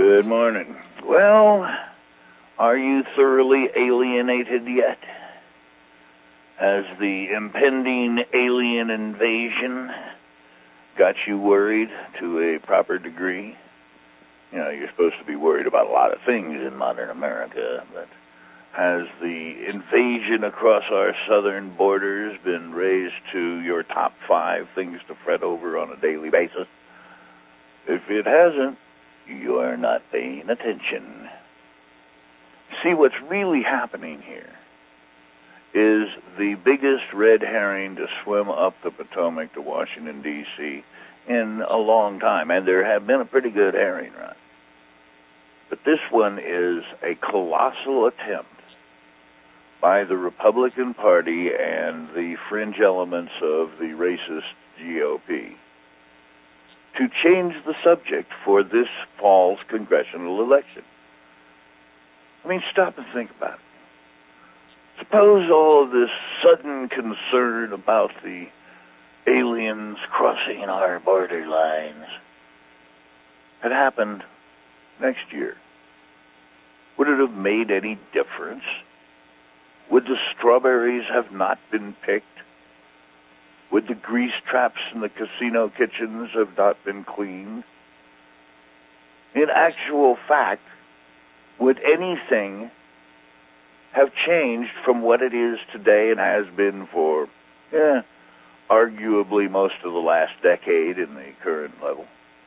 Good morning. Well, are you thoroughly alienated yet? Has the impending alien invasion got you worried to a proper degree? You know, you're supposed to be worried about a lot of things in modern America, but has the invasion across our southern borders been raised to your top 5 things to fret over on a daily basis? If it hasn't, you are not paying attention. See, what's really happening here is the biggest red herring to swim up the Potomac to Washington, D.C. in a long time, and there have been a pretty good herring run. But this one is a colossal attempt by the Republican Party and the fringe elements of the racist GOP to change the subject for this fall's congressional election. I mean, stop and think about it. Suppose all of this sudden concern about the aliens crossing our border lines had happened next year. Would it have made any difference? Would the strawberries have not been picked? Would the grease traps in the casino kitchens have not been cleaned? In actual fact, would anything have changed from what it is today and has been for, arguably most of the last decade in the current level?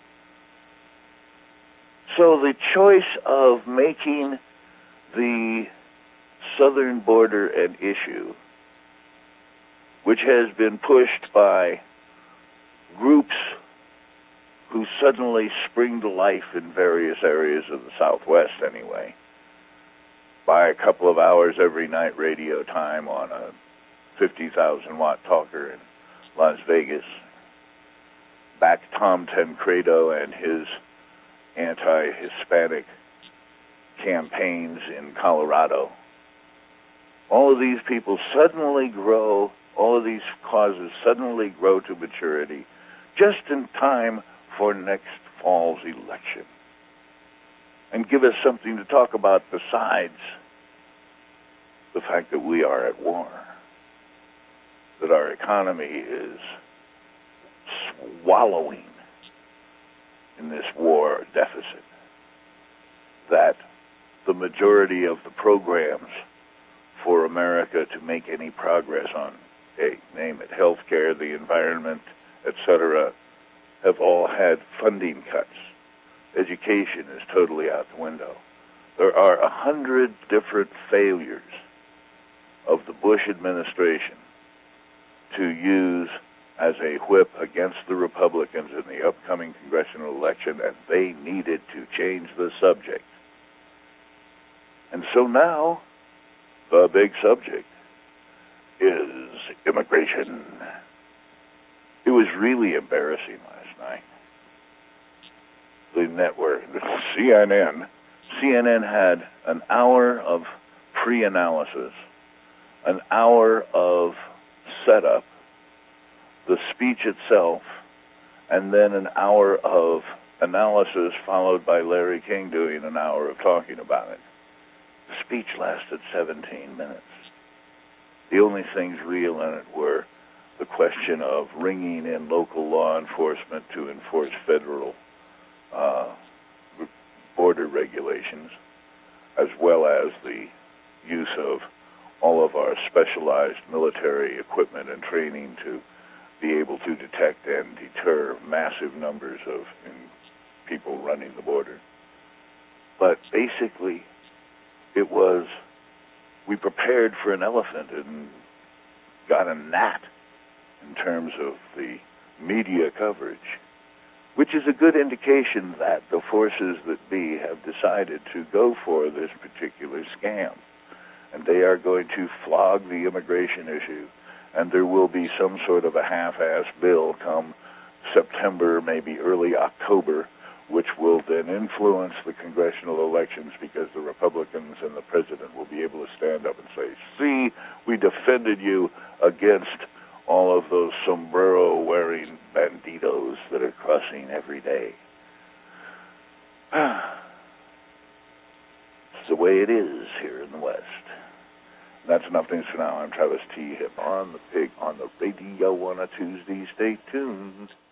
So the choice of making the southern border an issue, which has been pushed by groups who suddenly spring to life in various areas of the Southwest anyway, by a couple of hours every night radio time on a 50,000-watt talker in Las Vegas, back Tom Tancredo and his anti-Hispanic campaigns in Colorado. All of these people suddenly grow, all of these causes suddenly grow to maturity just in time for next fall's election, and give us something to talk about besides the fact that we are at war, that our economy is swallowing in this war deficit, that the majority of the programs for America to make any progress on, name it, healthcare, the environment, etc., have all had funding cuts. Education is totally out the window. There are 100 different failures of the Bush administration to use as a whip against the Republicans in the upcoming congressional election, and they needed to change the subject. And so now, the big subject is immigration. It was really embarrassing last night. The network, CNN had an hour of pre-analysis, an hour of setup, the speech itself, and then an hour of analysis followed by Larry King doing an hour of talking about it. The speech lasted 17 minutes. The only things real in it were the question of ringing in local law enforcement to enforce federal border regulations, as well as the use of all of our specialized military equipment and training to be able to detect and deter massive numbers of people running the border. But basically, it was, we prepared for an elephant and got a gnat in terms of the media coverage, which is a good indication that the forces that be have decided to go for this particular scam. And they are going to flog the immigration issue, and there will be some sort of a half-assed bill come September, maybe early October, which will then influence the congressional elections because the Republicans and the president will be able to stand up and say, see, we defended you against all of those sombrero-wearing banditos that are crossing every day. way it is here in the West. That's enough news for now. I'm Travis T. Hip on the Pig on the radio on a Tuesday. Stay tuned.